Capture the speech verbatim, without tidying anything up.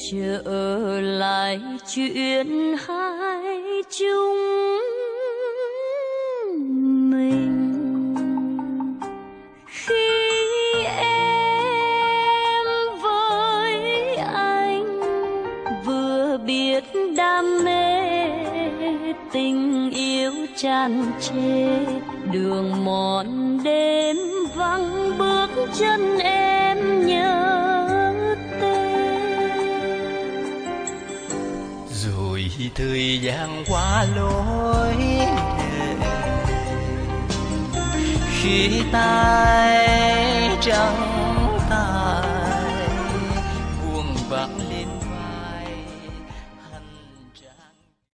trở lại chuyện hai chúng mình. Khi em với anh vừa biết đam mê, tình yêu tràn trề, đường mòn đêm vắng bước chân em nhớ tên. Rồi thời gian qua lối khi tay trắng